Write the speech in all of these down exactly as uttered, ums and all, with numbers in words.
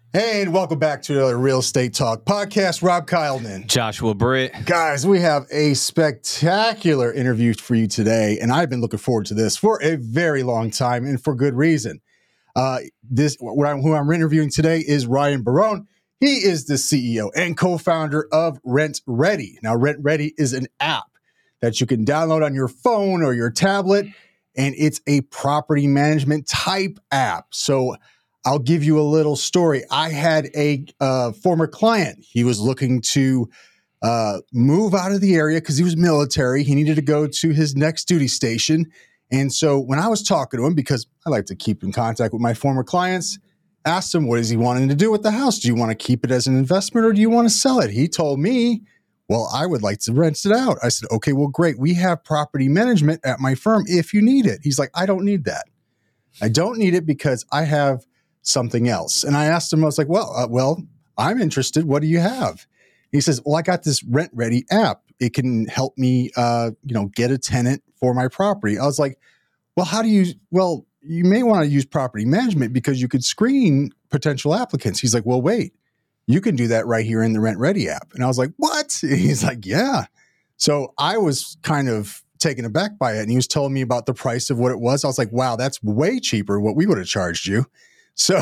Hey, and welcome back to another Real Estate Talk podcast. Rob Kyleman. Joshua Britt. Guys, we have a spectacular interview for you today, and I've been looking forward to this for a very long time, and for good reason. Uh, this what I'm, who I'm interviewing today is Ryan Barone. He is the C E O and co-founder of RentRedi. Now, RentRedi is an app that you can download on your phone or your tablet, and it's a property management type app. So I'll give you a little story. I had a uh, former client. He was looking to uh, move out of the area because he was military. He needed to go to his next duty station. And so when I was talking to him, because I like to keep in contact with my former clients, asked him, what is he wanting to do with the house? Do you want to keep it as an investment or do you want to sell it? He told me, well, I would like to rent it out. I said, okay, well, great. We have property management at my firm if you need it. He's like, I don't need that. I don't need it because I have something else. And I asked him, I was like, well, uh, well, I'm interested. What do you have? He says, well, I got this RentRedi app. It can help me, uh, you know, get a tenant for my property. I was like, well, how do you, well, you may want to use property management because you could screen potential applicants. He's like, well, wait, you can do that right here in the RentRedi app. And I was like, what? And he's like, yeah. So I was kind of taken aback by it. And he was telling me about the price of what it was. I was like, wow, that's way cheaper what we would have charged you. So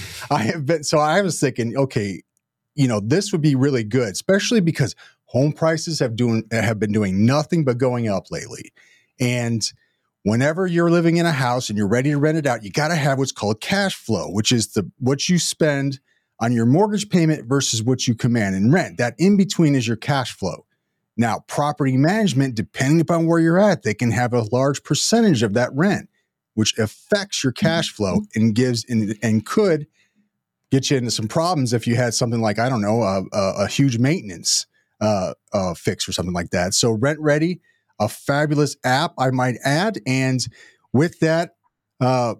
I have been, so I was thinking, okay, you know, this would be really good, especially because home prices have doing, have been doing nothing but going up lately. And whenever you're living in a house and you're ready to rent it out, you got to have what's called cash flow, which is the, what you spend on your mortgage payment versus what you command in rent. That in between is your cash flow. Now, property management, depending upon where you're at, they can have a large percentage of that rent, which affects your cash flow and gives and, and could get you into some problems if you had something like, I don't know, a, a, a huge maintenance uh, uh, fix or something like that. So RentRedi, a fabulous app, I might add. And with that, uh,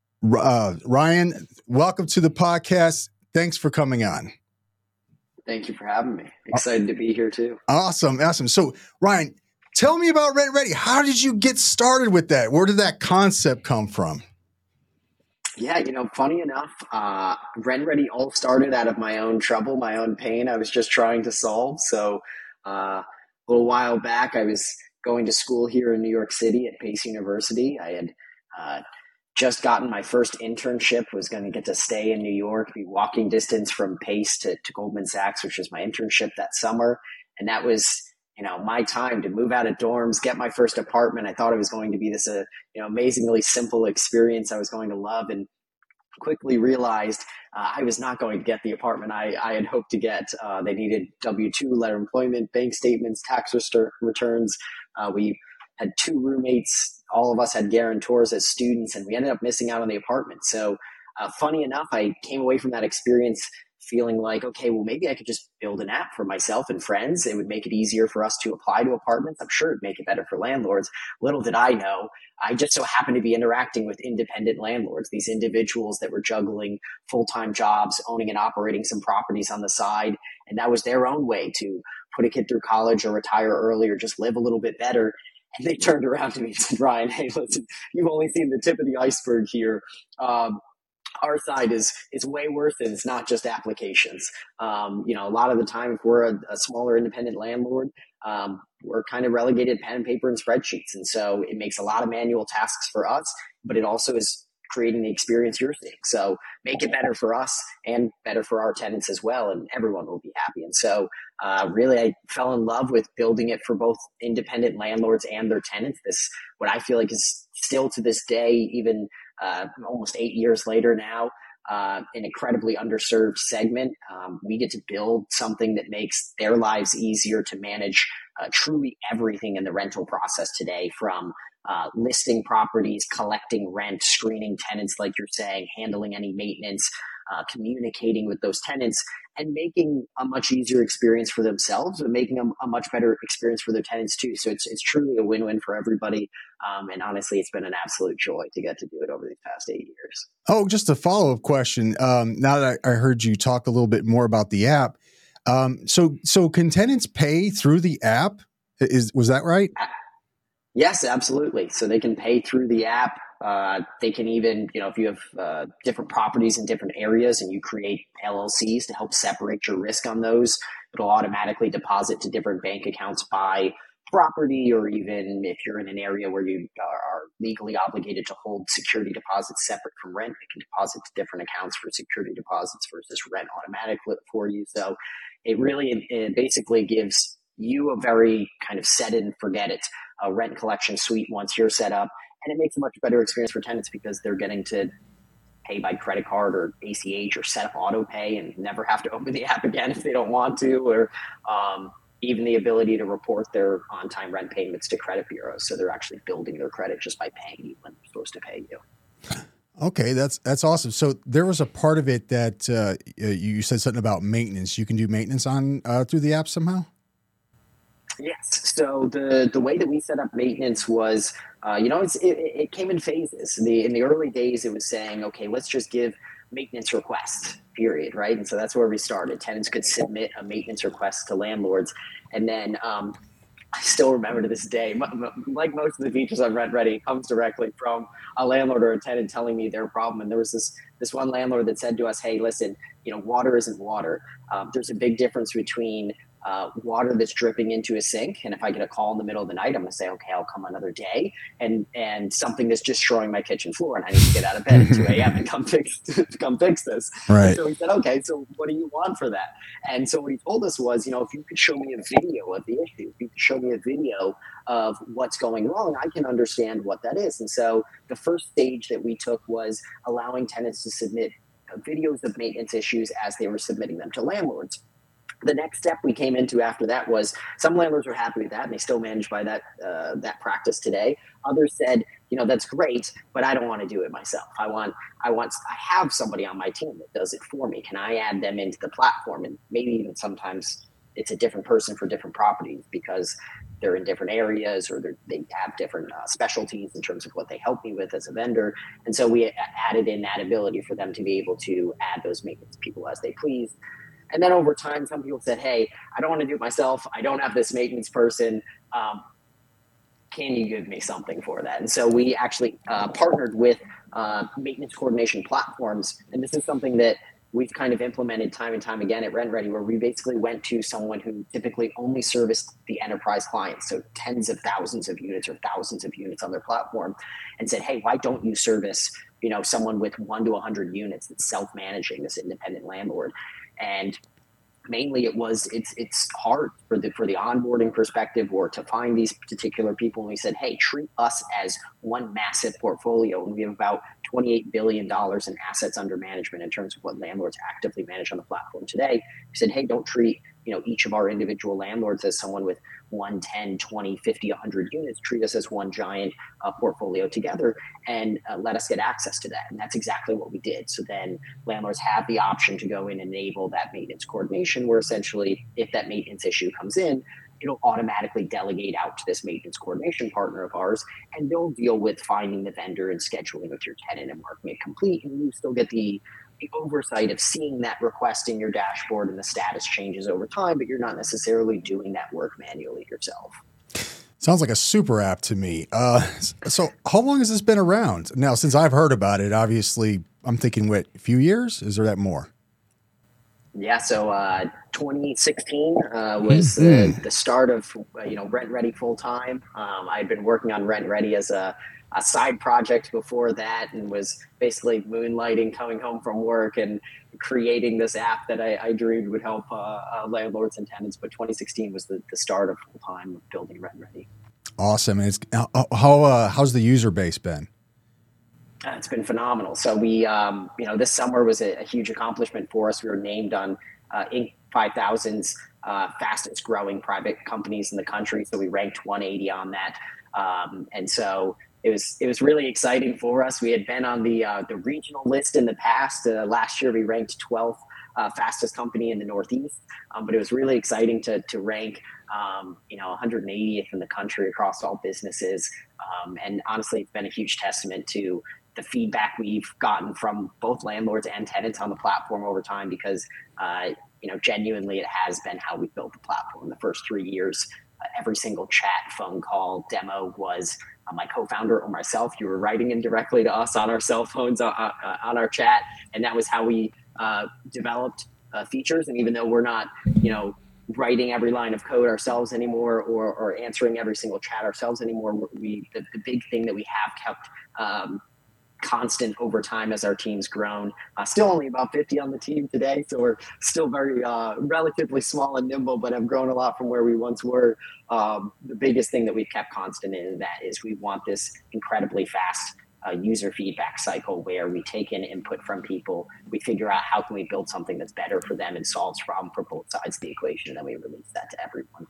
uh, Ryan, welcome to the podcast. Thanks for coming on. Thank you for having me. Excited to be here too. Awesome. Awesome. So Ryan, tell me about RentRedi. How did you get started with that? Where did that concept come from? Yeah, you know, funny enough, uh, RentRedi all started out of my own trouble, my own pain. I was just trying to solve. So uh, a little while back, I was going to school here in New York City at Pace University. I had uh, just gotten my first internship, was going to get to stay in New York, be walking distance from Pace to, to Goldman Sachs, which was my internship that summer. And that was, you know, my time to move out of dorms, get my first apartment. I thought it was going to be this, uh, you know, amazingly simple experience I was going to love, and quickly realized uh, I was not going to get the apartment I, I had hoped to get. Uh, they needed W two, letter of employment, bank statements, tax returns. Uh, we had two roommates. All of us had guarantors as students, and we ended up missing out on the apartment. So uh, funny enough, I came away from that experience feeling like, okay, well, maybe I could just build an app for myself and friends. It would make it easier for us to apply to apartments. I'm sure it'd make it better for landlords. Little did I know, I just so happened to be interacting with independent landlords, these individuals that were juggling full-time jobs, owning and operating some properties on the side. And that was their own way to put a kid through college or retire early or just live a little bit better. And they turned around to me and said, Ryan, hey, listen, you've only seen the tip of the iceberg here. Um, Our side is is way worse, and it's not just applications. Um, you know, a lot of the time, if we're a, a smaller independent landlord, um, we're kind of relegated pen and paper and spreadsheets. And so it makes a lot of manual tasks for us, but it also is creating the experience you're seeing. So make it better for us and better for our tenants as well, and everyone will be happy. And so uh, really, I fell in love with building it for both independent landlords and their tenants. This, what I feel like is still to this day, even uh, almost eight years later now, uh, an incredibly underserved segment. Um, we get to build something that makes their lives easier to manage uh, truly everything in the rental process today, from uh, listing properties, collecting rent, screening tenants, like you're saying, handling any maintenance, uh, communicating with those tenants, and making a much easier experience for themselves, but making a, a much better experience for their tenants too. So it's it's truly a win-win for everybody. Um, and honestly, it's been an absolute joy to get to do it over these past eight years. Oh, just a follow-up question. Um, now that I, I heard you talk a little bit more about the app, um, so so can tenants pay through the app? Is was that right? Yes, absolutely. So they can pay through the app. Uh, they can even, you know, if you have uh, different properties in different areas and you create L L Cs to help separate your risk on those, it'll automatically deposit to different bank accounts by property, or even if you're in an area where you are legally obligated to hold security deposits separate from rent, it can deposit to different accounts for security deposits versus rent automatically for you. So it really, it basically gives you a very kind of set it and forget it uh, rent collection suite once you're set up. And it makes a much better experience for tenants because they're getting to pay by credit card or A C H or set up auto pay and never have to open the app again if they don't want to, or um, even the ability to report their on-time rent payments to credit bureaus. So they're actually building their credit just by paying you when they're supposed to pay you. Okay, that's that's awesome. So there was a part of it that uh, you said something about maintenance. You can do maintenance on uh, through the app somehow? Yes. So the the way that we set up maintenance was, uh, you know, it's, it, it came in phases. The in the early days, it was saying, okay, let's just give maintenance requests, period, right? And so that's where we started. Tenants could submit a maintenance request to landlords, and then um, I still remember to this day, like most of the features on RentRedi, it comes directly from a landlord or a tenant telling me their problem. And there was this this one landlord that said to us, "Hey, listen, you know, water isn't water. Um, there's a big difference between uh, water that's dripping into a sink, and if I get a call in the middle of the night, I'm gonna say, okay, I'll come another day, and and something that's destroying my kitchen floor, and I need to get out of bed at two a.m. and come fix come fix this." Right. And so he said, okay, so what do you want for that? And so what he told us was, you know, if you could show me a video of the issue, if you could show me a video of what's going wrong, I can understand what that is. And so the first stage that we took was allowing tenants to submit videos of maintenance issues as they were submitting them to landlords. The next step we came into after that was some landlords were happy with that and they still manage by that uh, that practice today. Others said, you know, that's great, but I don't want to do it myself. I want I want I have somebody on my team that does it for me. Can I add them into the platform? And maybe even sometimes it's a different person for different properties because they're in different areas or they have different uh, specialties in terms of what they help me with as a vendor. And so we added in that ability for them to be able to add those maintenance people as they please. And then over time, some people said, hey, I don't want to do it myself. I don't have this maintenance person. Um, can you give me something for that? And so we actually uh, partnered with uh, maintenance coordination platforms. And this is something that we've kind of implemented time and time again at RentRedi, where we basically went to someone who typically only serviced the enterprise clients, so tens of thousands of units or thousands of units on their platform, and said, hey, why don't you service, you know, someone with one to one hundred units that's self-managing, this independent landlord? And mainly it was it's it's hard for the for the onboarding perspective or to find these particular people. And we said, hey, treat us as one massive portfolio. And we have about twenty-eight billion dollars in assets under management in terms of what landlords actively manage on the platform today. We said, hey, don't treat, you know, each of our individual landlords as someone with one, ten, twenty, fifty, one hundred units. Treat us as one giant uh, portfolio together and uh, let us get access to that. And that's exactly what we did. So then landlords have the option to go in and enable that maintenance coordination, where essentially if that maintenance issue comes in, it'll automatically delegate out to this maintenance coordination partner of ours, and they'll deal with finding the vendor and scheduling with your tenant and marking it complete. And you still get the the oversight of seeing that request in your dashboard and the status changes over time, but you're not necessarily doing that work manually yourself. Sounds like a super app to me. Uh, so how long has this been around? Now, since I've heard about it, obviously I'm thinking, what, a few years? Is there that more? Yeah, so uh, twenty sixteen uh, was mm-hmm. the, the start of, uh, you know, RentRedi full time. Um, I'd been working on RentRedi as a a side project before that, and was basically moonlighting, coming home from work and creating this app that I, I dreamed would help uh, uh, landlords and tenants. But twenty sixteen was the, the start of full time of building RentRedi. Awesome. And it's how uh, how's the user base been? Uh, it's been phenomenal. So we, um, you know, this summer was a, a huge accomplishment for us. We were named on uh, Inc five thousand's uh, fastest growing private companies in the country. So we ranked one eighty on that, um, and so. It was it was really exciting for us. We had been on the uh, the regional list in the past. Uh, last year, we ranked twelfth uh, fastest company in the Northeast. Um, but it was really exciting to to rank, um, you know, one hundred eightieth in the country across all businesses. Um, and honestly, it's been a huge testament to the feedback we've gotten from both landlords and tenants on the platform over time, because uh, you know, genuinely, it has been how we built the platform. The first three years. Uh, every single chat, phone call, demo was uh, my co-founder or myself. You were writing in directly to us on our cell phones, uh, uh, on our chat. And that was how we uh, developed uh, features. And even though we're not, you know, writing every line of code ourselves anymore, or, or answering every single chat ourselves anymore, we the, the big thing that we have kept um, constant over time as our team's grown. Uh, still only about fifty on the team today, so we're still very uh, relatively small and nimble, but have grown a lot from where we once were. Um, the biggest thing that we've kept constant in that is we want this incredibly fast uh, user feedback cycle where we take in input from people, we figure out how can we build something that's better for them and solves problem for both sides of the equation, and then we release that to everyone.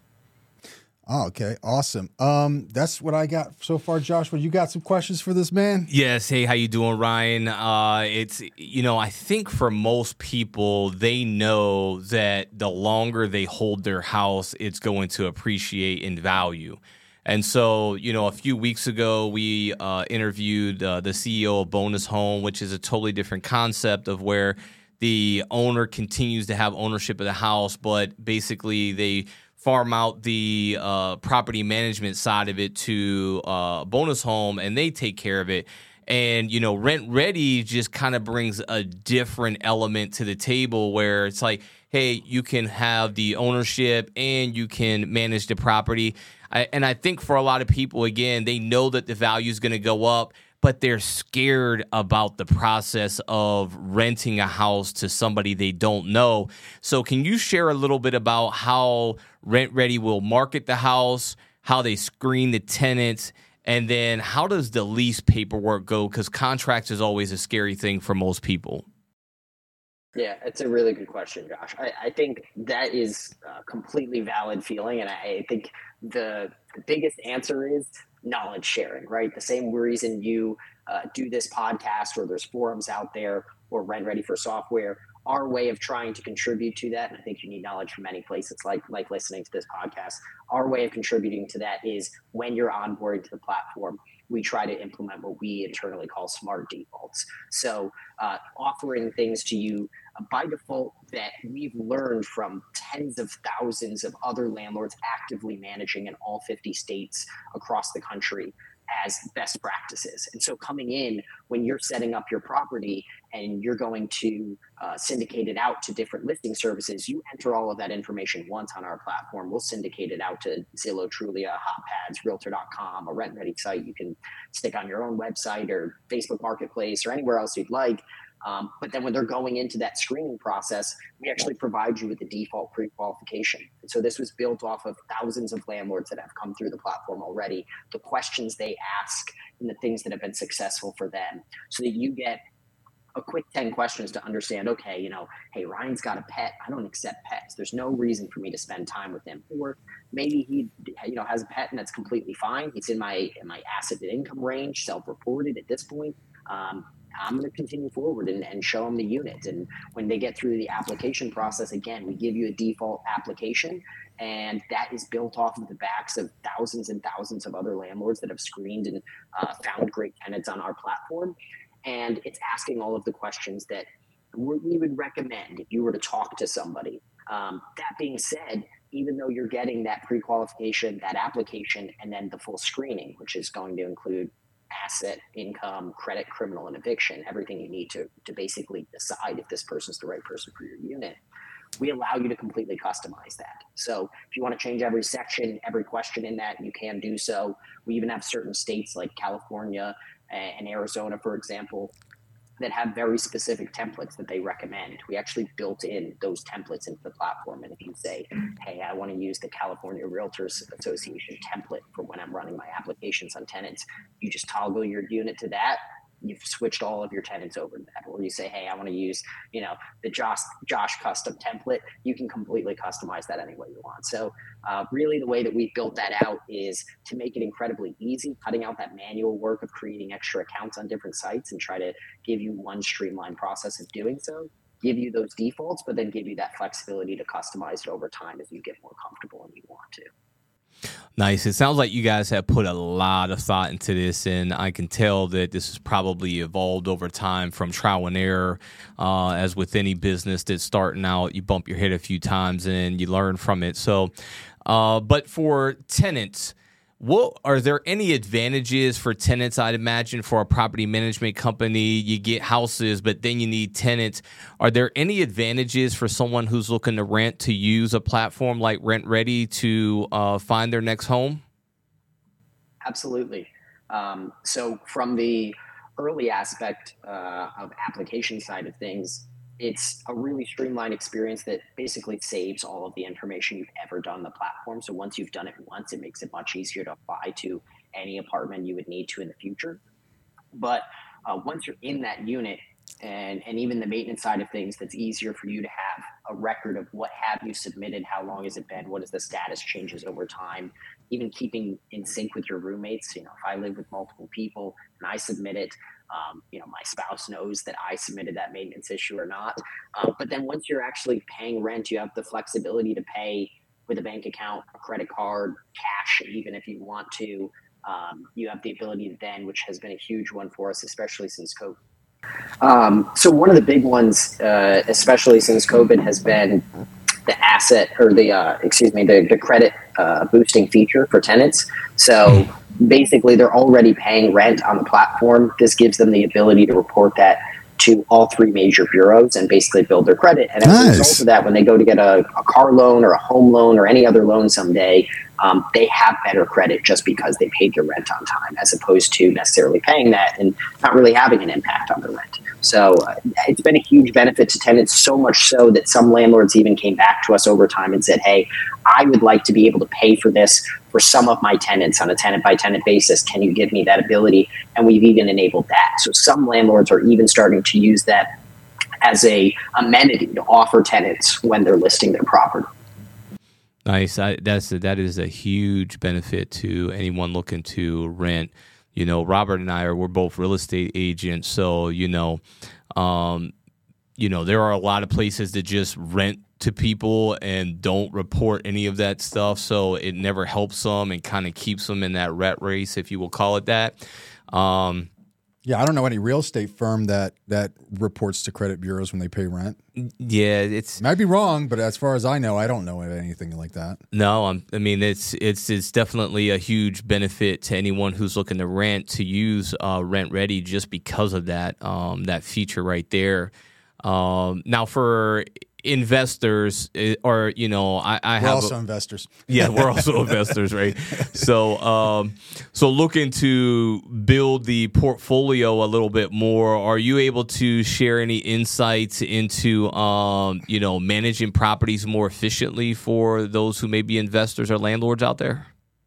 Oh, okay. Awesome. Um, that's what I got so far, Joshua. You got some questions for this man? Yes. Hey, how you doing, Ryan? Uh, it's, you know, I think for most people, they know that the longer they hold their house, it's going to appreciate in value. And so, you know, a few weeks ago, we uh, interviewed uh, the C E O of Bonus Home, which is a totally different concept of where the owner continues to have ownership of the house, but basically they farm out the uh, property management side of it to uh, Bonus Home, and they take care of it. And, you know, Rent Ready just kind of brings a different element to the table where it's like, hey, you can have the ownership and you can manage the property. I, and I think for a lot of people, again, they know that the value is going to go up, but they're scared about the process of renting a house to somebody they don't know. So can you share a little bit about how Rent Ready will market the house, how they screen the tenants, and then how does the lease paperwork go? Because contracts is always a scary thing for most people. Yeah, it's a really good question, Josh. I, I think that is a completely valid feeling. And I think the, the biggest answer is knowledge sharing, right? The same reason you uh, do this podcast, or there's forums out there, or Rent Ready for Software. Our way of trying to contribute to that, and I think you need knowledge from many places, like like listening to this podcast, our way of contributing to that is when you're onboarding to the platform, we try to implement what we internally call smart defaults. So uh, offering things to you uh, by default that we've learned from tens of thousands of other landlords actively managing in all fifty states across the country as best practices. And so coming in, when you're setting up your property and you're going to uh, syndicate it out to different listing services, you enter all of that information once on our platform. We'll syndicate it out to Zillow, Trulia, HotPads, Realtor dot com, a Rent Ready site you can stick on your own website, or Facebook Marketplace, or anywhere else you'd like. Um, but then when they're going into that screening process, we actually provide you with the default pre-qualification. And so this was built off of thousands of landlords that have come through the platform already, the questions they ask and the things that have been successful for them, so that you get a quick ten questions to understand, okay, you know, hey, Ryan's got a pet. I don't accept pets. There's no reason for me to spend time with him. Or maybe he, you know, has a pet and that's completely fine. He's in my, in my asset to income range, self-reported at this point. Um, I'm going to continue forward and, and show them the unit. And when they get through the application process, again, we give you a default application, and that is built off of the backs of thousands and thousands of other landlords that have screened and uh, found great tenants on our platform. And it's asking all of the questions that we would recommend if you were to talk to somebody. Um, that being said, even though you're getting that pre-qualification, that application, and then the full screening, which is going to include asset, income, credit, criminal, and eviction, everything you need to, to basically decide if this person's the right person for your unit, we allow you to completely customize that. So if you want to change every section, every question in that, you can do so. We even have certain states like California and Arizona, for example, that have very specific templates that they recommend. We actually built in those templates into the platform. And if you say, hey, I want to use the California Realtors Association template for when I'm running my applications on tenants, you just toggle your unit to that. You've switched all of your tenants over to that. Or you say, hey, I want to use, you know, the Josh, Josh custom template. You can completely customize that any way you want. So uh, really the way that we built that out is to make it incredibly easy, cutting out that manual work of creating extra accounts on different sites, and try to give you one streamlined process of doing so, give you those defaults, but then give you that flexibility to customize it over time as you get more comfortable and you want to. Nice. It sounds like you guys have put a lot of thought into this, and I can tell that this has probably evolved over time from trial and error. Uh, as with any business that's starting out, you bump your head a few times and you learn from it. So Uh, but for tenants, what are there any advantages for tenants? I'd imagine for a property management company, you get houses, but then you need tenants. Are there any advantages for someone who's looking to rent to use a platform like RentRedi to uh, find their next home? Absolutely. Um, so from the early aspect uh, of application side of things, it's a really streamlined experience that basically saves all of the information you've ever done on the platform. So once you've done it once, it makes it much easier to apply to any apartment you would need to in the future. But uh, once you're in that unit, and, and even the maintenance side of things, that's easier for you to have a record of what have you submitted, how long has it been, what is the status changes over time, even keeping in sync with your roommates. You know, if I live with multiple people and I submit it, um, you know, my spouse knows that I submitted that maintenance issue or not. Uh, but then once you're actually paying rent, you have the flexibility to pay with a bank account, a credit card, cash, even if you want to. Um, you have the ability to then, which has been a huge one for us, especially since COVID. Um, so one of the big ones, uh, especially since COVID, has been the asset or the, uh, excuse me, the, the credit uh, boosting feature for tenants. So basically they're already paying rent on the platform. This gives them the ability to report that to all three major bureaus and basically build their credit. And as nice. a result of that, when they go to get a, a car loan or a home loan or any other loan someday, um, they have better credit just because they paid their rent on time, as opposed to necessarily paying that and not really having an impact on the rent. So uh, it's been a huge benefit to tenants, so much so that some landlords even came back to us over time and said, hey, I would like to be able to pay for this for some of my tenants on a tenant by tenant basis. Can you give me that ability? And we've even enabled that. So some landlords are even starting to use that as a amenity to offer tenants when they're listing their property. Nice. I, that's a, that is a huge benefit to anyone looking to rent. You know, Robert and I are we're both real estate agents, so you know, um, you know, there are a lot of places that just rent to people and don't report any of that stuff, so it never helps them and kind of keeps them in that rat race, if you will call it that. Um, yeah, I don't know any real estate firm that that reports to credit bureaus when they pay rent. Yeah, it's might be wrong, but as far as I know, I don't know of anything like that. No, I'm, I mean it's it's it's definitely a huge benefit to anyone who's looking to rent to use uh, RentRedi just because of that um, that feature right there. Um, now for investors, or you know, I, I we're have also a, investors. Yeah, we're also investors, right? So, um, so looking to build the portfolio a little bit more. Are you able to share any insights into, um, you know, managing properties more efficiently for those who may be investors or landlords out there?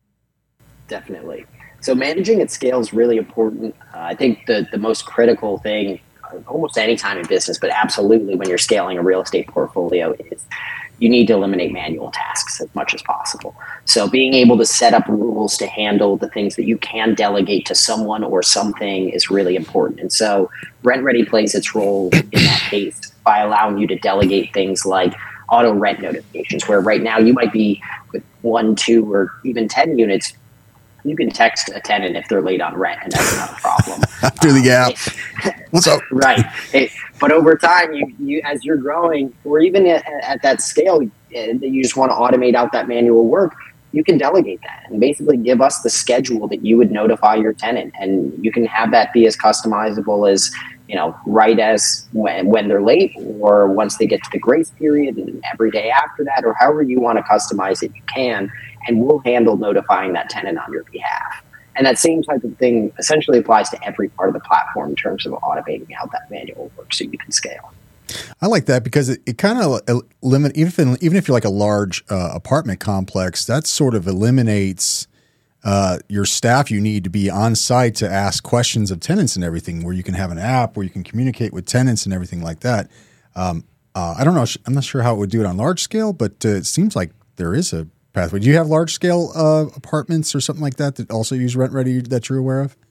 Definitely. So managing at scale is really important. Uh, I think the the most critical thing, almost any time in business, but absolutely when you're scaling a real estate portfolio, is you need to eliminate manual tasks as much as possible. So being able to set up rules to handle the things that you can delegate to someone or something is really important. And so RentRedi plays its role in that case by allowing you to delegate things like auto rent notifications, where right now you might be with one, two, or even ten units. You can text a tenant if they're late on rent, and that's not a problem. Through the gap. What's up? Right. It, but over time, you, you as you're growing, or even at, at that scale, that you just want to automate out that manual work, you can delegate that and basically give us the schedule that you would notify your tenant. And you can have that be as customizable as, you know, right as when, when they're late, or once they get to the grace period, and every day after that, or however you want to customize it, you can. And we'll handle notifying that tenant on your behalf. And that same type of thing essentially applies to every part of the platform in terms of automating out that manual work so you can scale. I like that because it, it kind of eliminates, even, even if you're like a large uh, apartment complex, that sort of eliminates uh, your staff you need to be on site to ask questions of tenants and everything, where you can have an app where you can communicate with tenants and everything like that. Um, uh, I don't know. I'm not sure how it would do it on large scale, but uh, it seems like there is a pathway. Do you have large scale uh, apartments or something like that that also use RentRedi that you're aware of?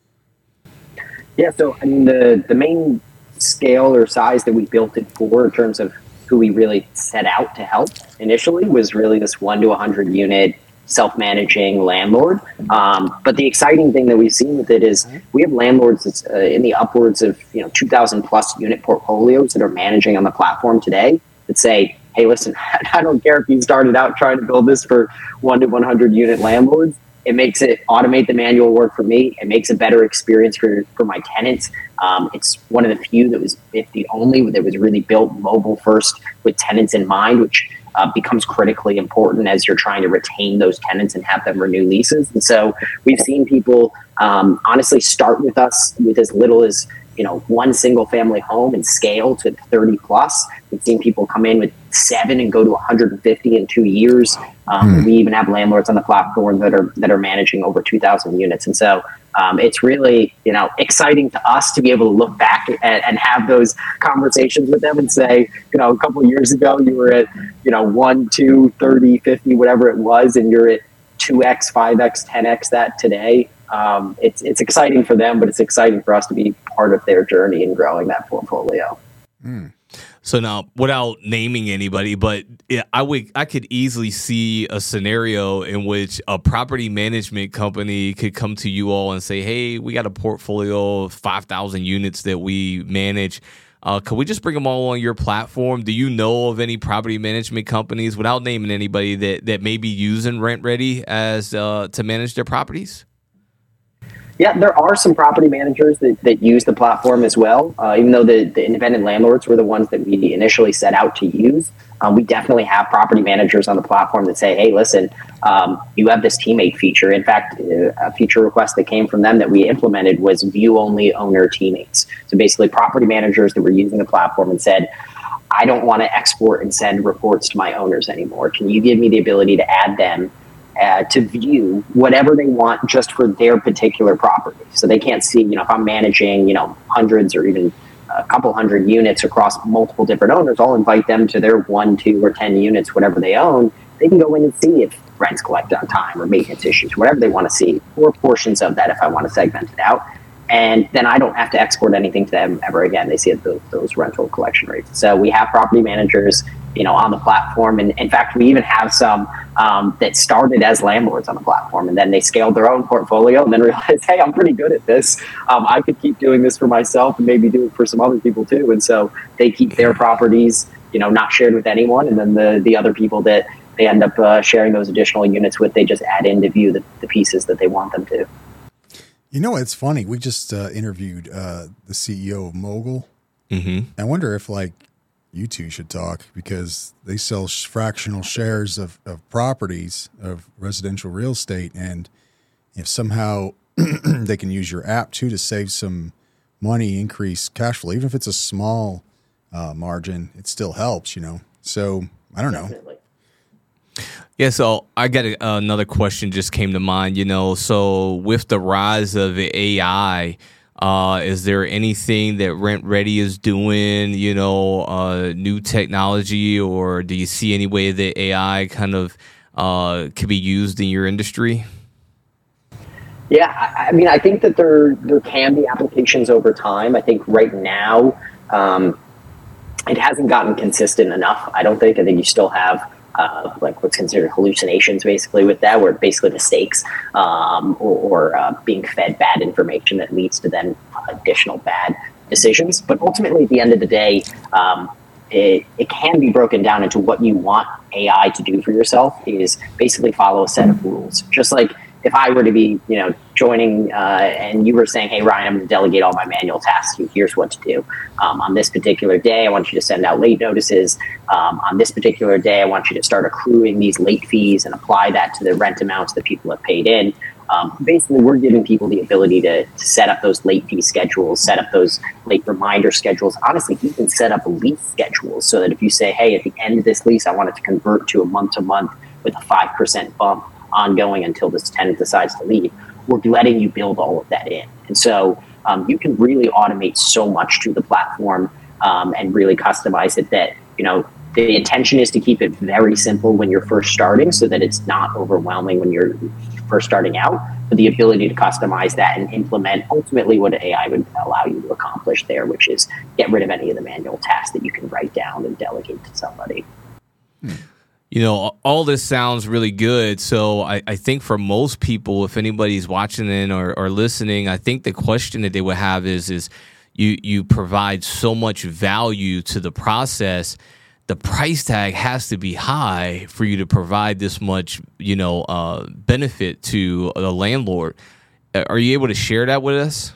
Yeah, so I mean the the main scale or size that we built it for in terms of who we really set out to help initially was really this one to one hundred unit self-managing landlord. Um, but the exciting thing that we've seen with it is we have landlords that's uh, in the upwards of you know two thousand plus unit portfolios that are managing on the platform today that say, hey, listen, I don't care if you started out trying to build this for one to one hundred unit landlords. It makes it automate the manual work for me. It makes a better experience for, for my tenants. Um, it's one of the few that was, if the only, that was really built mobile first with tenants in mind, which uh, becomes critically important as you're trying to retain those tenants and have them renew leases. And so we've seen people um, honestly start with us with as little as, you know, one single family home and scale to thirty plus. We've seen people come in with seven and go to one hundred fifty in two years. Um, mm. We even have landlords on the platform that are that are managing over two thousand units. And so um, it's really, you know, exciting to us to be able to look back and, and have those conversations with them and say, you know, a couple of years ago you were at, you know, one, two, thirty, fifty, whatever it was, and you're at two X, five X, ten X that today. Um, it's it's exciting for them, but it's exciting for us to be part of their journey in growing that portfolio. Mm. So now, without naming anybody, but I would I could easily see a scenario in which a property management company could come to you all and say, "Hey, we got a portfolio of five thousand units that we manage. Uh, could we just bring them all on your platform?" Do you know of any property management companies, without naming anybody, that that may be using RentRedi as uh, to manage their properties? Yeah, there are some property managers that, that use the platform as well. Uh, even though the, the independent landlords were the ones that we initially set out to use, um, we definitely have property managers on the platform that say, hey, listen, um, you have this teammate feature. In fact, a feature request that came from them that we implemented was view-only owner teammates. So basically property managers that were using the platform and said, I don't want to export and send reports to my owners anymore. Can you give me the ability to add them Uh, to view whatever they want just for their particular property? So they can't see, you know, if I'm managing, you know, hundreds or even a couple hundred units across multiple different owners, I'll invite them to their one, two, or ten units, whatever they own. They can go in and see if rent's collected on time or maintenance issues, whatever they want to see, or portions of that if I want to segment it out. And then I don't have to export anything to them ever again. They see those, those rental collection rates. So we have property managers, you know, on the platform. And in fact, we even have some um, that started as landlords on the platform, and then they scaled their own portfolio and then realized, hey, I'm pretty good at this. Um, I could keep doing this for myself and maybe do it for some other people too. And so they keep their properties, you know, not shared with anyone. And then the, the other people that they end up uh, sharing those additional units with, they just add in to view the, the pieces that they want them to. You know, it's funny. We just uh, interviewed uh, the C E O of Mogul. Mm-hmm. I wonder if, like, you two should talk, because they sell sh- fractional shares of, of properties, of residential real estate. And if somehow they can use your app, too, to save some money, increase cash flow, even if it's a small uh, margin, it still helps, you know. So, I don't know. Definitely. Yeah, so I got a, uh, another question just came to mind, you know, so with the rise of A I, uh, is there anything that RentRedi is doing, you know, uh, new technology, or do you see any way that A I kind of uh, could be used in your industry? Yeah, I, I mean, I think that there there can be applications over time. I think right now um, it hasn't gotten consistent enough. I don't think. I think you still have Uh, like what's considered hallucinations, basically, with that, where basically mistakes um, or, or uh, being fed bad information that leads to then additional bad decisions. But ultimately, at the end of the day, um, it, it can be broken down into what you want A I to do for yourself is basically follow a set of rules. Just like if I were to be, you know, joining uh, and you were saying, hey, Ryan, I'm going to delegate all my manual tasks. Here's what to do. Um, on this particular day, I want you to send out late notices. Um, on this particular day, I want you to start accruing these late fees and apply that to the rent amounts that people have paid in. Um, basically, we're giving people the ability to, to set up those late fee schedules, set up those late reminder schedules. Honestly, you can set up lease schedules so that if you say, hey, at the end of this lease, I want it to convert to a month-to-month with a five percent bump ongoing until this tenant decides to leave, we're letting you build all of that in. And so um, you can really automate so much to the platform um, and really customize it that, you know, the intention is to keep it very simple when you're first starting so that it's not overwhelming when you're first starting out, but the ability to customize that and implement ultimately what A I would allow you to accomplish there, which is get rid of any of the manual tasks that you can write down and delegate to somebody. Hmm. You know, all this sounds really good. So I, I think for most people, if anybody's watching in or, or listening, I think the question that they would have is, is you, you provide so much value to the process the price tag has to be high for you to provide this much, you know, uh, benefit to the landlord. Are you able to share that with us?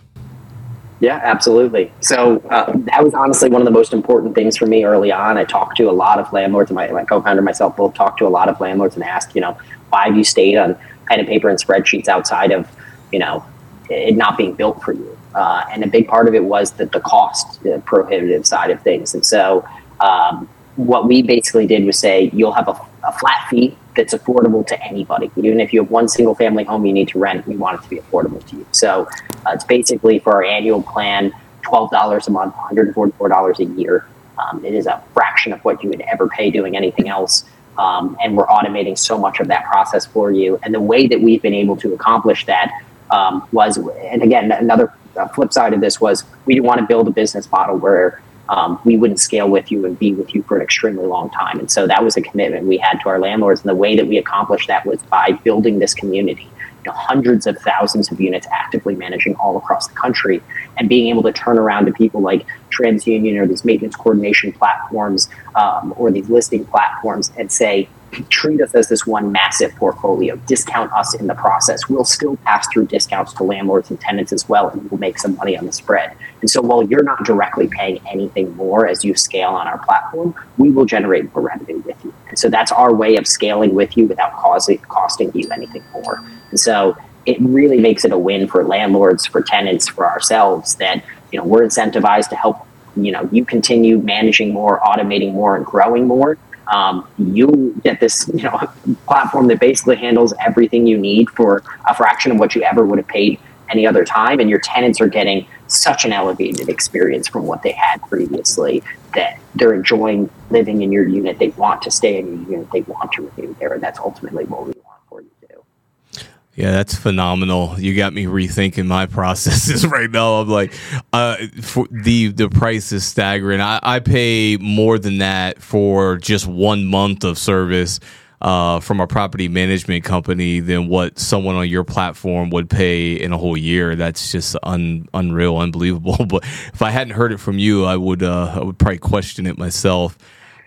Yeah, absolutely. So uh, that was honestly one of the most important things for me early on. I talked to a lot of landlords, and my, my co-founder and myself both talked to a lot of landlords and asked, you know, why have you stayed on pen and paper and spreadsheets outside of, you know, it not being built for you? Uh, and a big part of it was that the cost, the prohibitive side of things. And so um, what we basically did was say, you'll have a, a flat fee that's affordable to anybody. Even if you have one single family home you need to rent, we want it to be affordable to you. So uh, it's basically for our annual plan, twelve dollars a month, one hundred forty-four dollars a year. Um, it is a fraction of what you would ever pay doing anything else. Um, and we're automating so much of that process for you. And the way that we've been able to accomplish that um, was, and again, another flip side of this was, we didn't want to build a business model where Um, we wouldn't scale with you and be with you for an extremely long time. And so that was a commitment we had to our landlords. And the way that we accomplished that was by building this community, you know, hundreds of thousands of units actively managing all across the country, and being able to turn around to people like TransUnion or these maintenance coordination platforms um, or these listing platforms and say, treat us as this one massive portfolio, discount us in the process. We'll still pass through discounts to landlords and tenants as well, and we'll make some money on the spread. And so while you're not directly paying anything more as you scale on our platform, we will generate more revenue with you. And so that's our way of scaling with you without causing, costing you anything more. And so it really makes it a win for landlords, for tenants, for ourselves, that, you know, we're incentivized to help, you know, you continue managing more, automating more, and growing more. Um, you get this, you know, platform that basically handles everything you need for a fraction of what you ever would have paid any other time. And your tenants are getting such an elevated experience from what they had previously that they're enjoying living in your unit. They want to stay in your unit. They want to renew there. And that's ultimately what we want for you to do. Yeah, that's phenomenal. You got me rethinking my processes right now. I'm like, uh, for the the price is staggering. I, I pay more than that for just one month of service uh, from a property management company than what someone on your platform would pay in a whole year. That's just un, unreal, unbelievable. But if I hadn't heard it from you, I would uh, I would probably question it myself.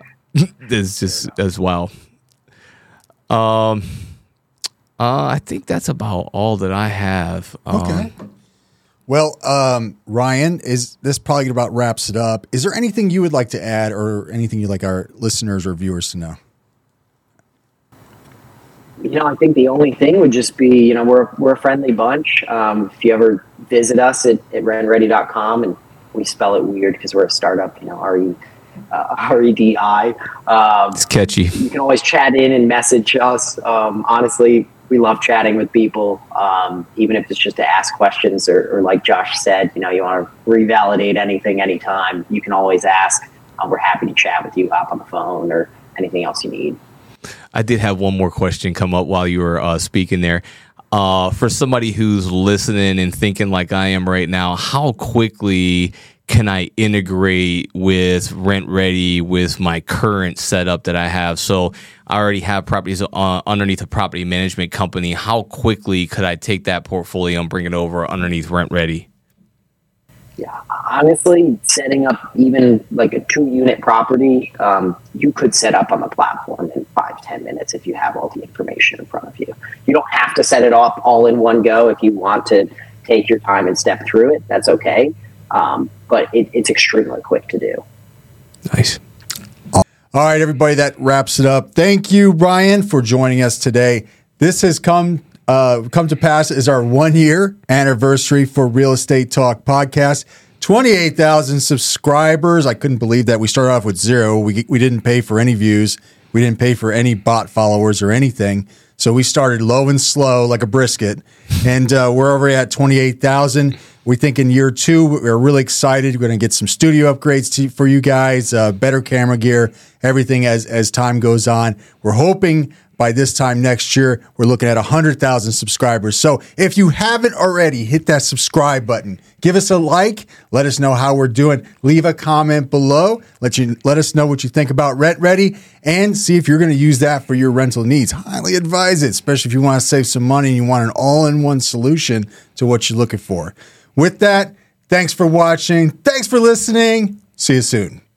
It's just as well. Um. Uh, I think that's about all that I have. Um, Okay. Well, um, Ryan, is this probably about wraps it up? Is there anything you would like to add, or anything you'd like our listeners or viewers to know? You know, I think the only thing would just be, you know, we're we're a friendly bunch. Um, if you ever visit us at, at rent ready dot com, and we spell it weird because we're a startup, you know, R E uh, R E D I. Um, it's catchy. You can always chat in and message us. Um, honestly, we love chatting with people, um, even if it's just to ask questions or, or like Josh said, you know, you want to revalidate anything anytime, you can always ask. Uh, we're happy to chat with you, hop on the phone, or anything else you need. I did have one more question come up while you were uh, speaking there. Uh, for somebody who's listening and thinking like I am right now, how quickly can I integrate with Rent Ready with my current setup that I have? So I already have properties uh, underneath a property management company. How quickly could I take that portfolio and bring it over underneath Rent Ready? Yeah, honestly, setting up even like a two-unit property, um, you could set up on the platform in five, ten minutes if you have all the information in front of you. You don't have to set it up all in one go. If you want to take your time and step through it, that's okay. Um, but it, it's extremely quick to do. Nice. All right, everybody, that wraps it up. Thank you, Ryan, for joining us today. This has come uh, come to pass as our one-year anniversary for Real Estate Talk Podcast. twenty-eight thousand subscribers. I couldn't believe that. We started off with zero. We, we didn't pay for any views. We didn't pay for any bot followers or anything. So we started low and slow like a brisket. And uh, we're already at twenty-eight thousand. We think in year two, we're really excited. We're going to get some studio upgrades to, for you guys, uh, better camera gear, everything as, as time goes on. We're hoping by this time next year, we're looking at one hundred thousand subscribers. So if you haven't already, hit that subscribe button. Give us a like. Let us know how we're doing. Leave a comment below. Let you let us know what you think about Rent Ready, and see if you're going to use that for your rental needs. Highly advise it, especially if you want to save some money and you want an all-in-one solution to what you're looking for. With that, thanks for watching. Thanks for listening. See you soon.